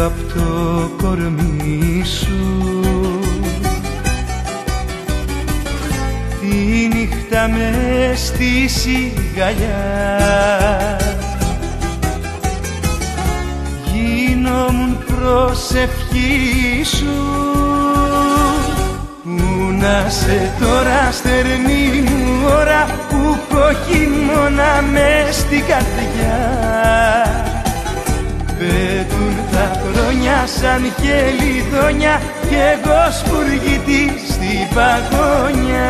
απ' το κορμί σου. Τη νύχτα μες στη σιγαλιά γίνομουν προσευχή σου. Πού να σε τώρα στερνή μου ώρα που έχω χειμώνα μες στην καρδιά. Πέτουν τα χρόνια σαν χελιδόνια κι εγώ σπουργητή στην παγωνιά.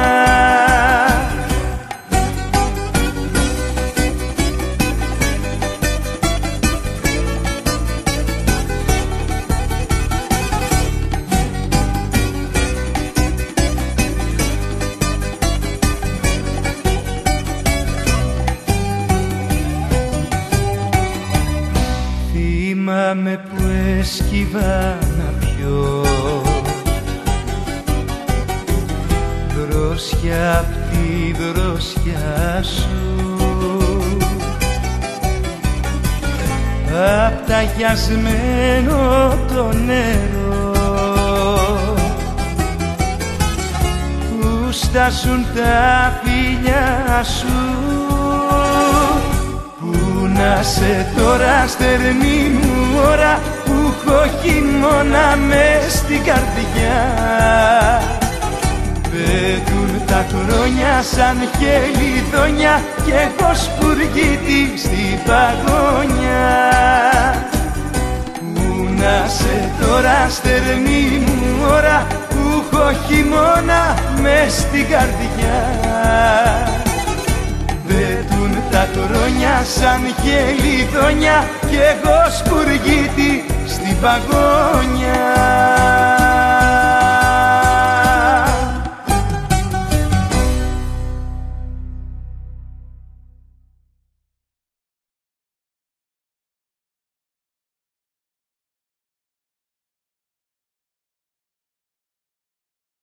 Θυμάμαι που έσκυβα να πιω δρόσια απ' τη δρόσια σου, απ' τα γιασμένο το νερό που στάσουν τα φιλιά σου. Να σε τώρα στερνή μου ώρα που έχω χειμώνα μες στην καρδιά. Πέτουν τα χρόνια σαν χελιδόνια κι έχω σπουργίτη στην παγωνιά. Πού να σε τώρα στερνή μου ώρα που έχω χειμώνα μες στην καρδιά. Πέτουν τα χρόνια σαν χελιδόνια κι εγώ σπουργίτη στην παγωνιά.